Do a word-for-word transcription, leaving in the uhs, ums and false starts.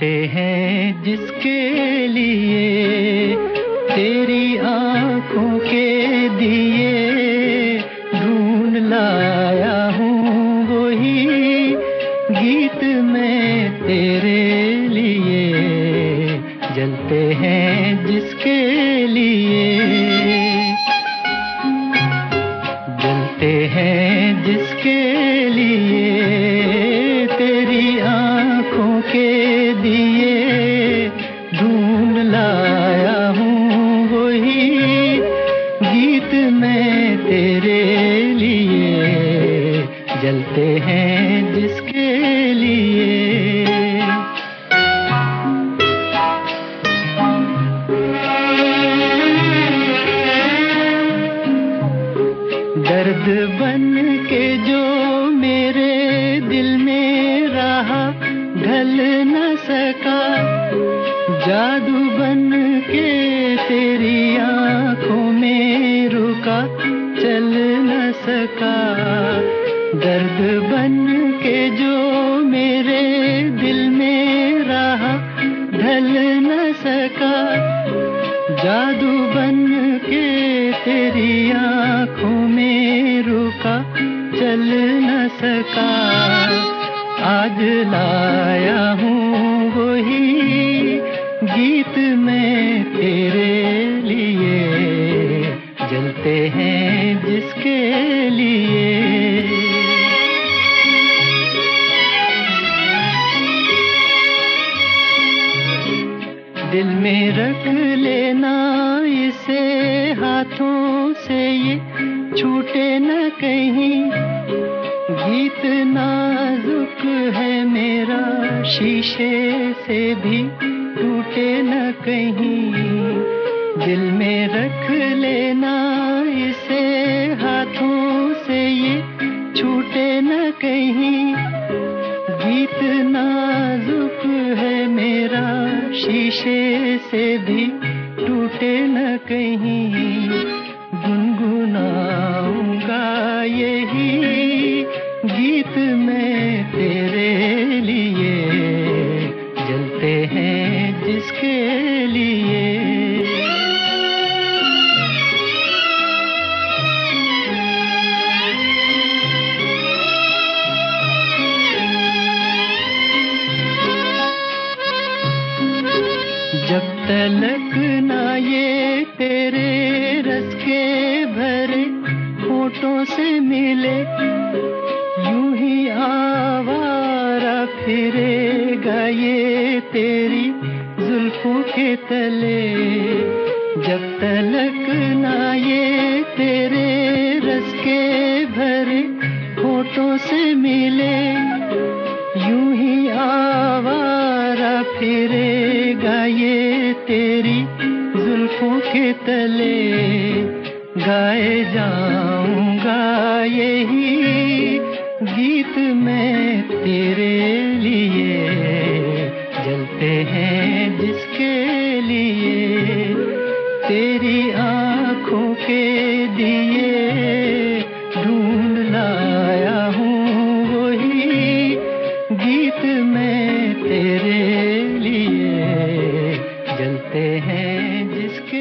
जलते हैं जिसके लिए तेरी आँखों के दिए ढूंढ लाया हूँ वही गीत मैं तेरे लिए। जलते हैं जिसके लिए जलते हैं जिसके लिए तेरी आँखों के दिए ढूंढ लाया हूँ वही गीत मैं तेरे लिए। जलते हैं जिसके लिए दर्द बन के जो मेरे दिल में रहा ढल न सका, जादू बन के तेरी आँखों में रुका चल न सका। दर्द बन के जो मेरे दिल में रहा ढल न सका, जादू बन के तेरी आँखों में रुका चल न सका। आज लाया हूँ वही गीत मैं तेरे लिए। जलते हैं जिसके लिए दिल में रख लेना इसे हाथों से ये छूटे न कहीं। गीत नाजुक है मेरा शीशे से भी टूटे न कहीं। दिल में रख लेना इसे हाथों से ये छूटे न कहीं। गीत नाजुक है मेरा शीशे से भी टूटे न कहीं। गुनगुनाऊंगा यही गीत मैं तेरे लिए। जलते हैं जिसके लिए जब तलक ना ये तेरे रस के भरे होठों से मिले, यूं ही आवारा फिरेगा ये तेरी जुल्फों के तले। जब तलक ना ये तेरे रस के भरे होठों से मिले, यूं ही आवारा फिरेगा ये तेरी जुल्फों के तले। गाए जाऊंगा यही गीत मैं तेरे लिए। जलते हैं जिसके लिए तेरी आँखों के दिए ढूंढ लाया हूँ वही गीत मैं तेरे लिए। जलते हैं जिसके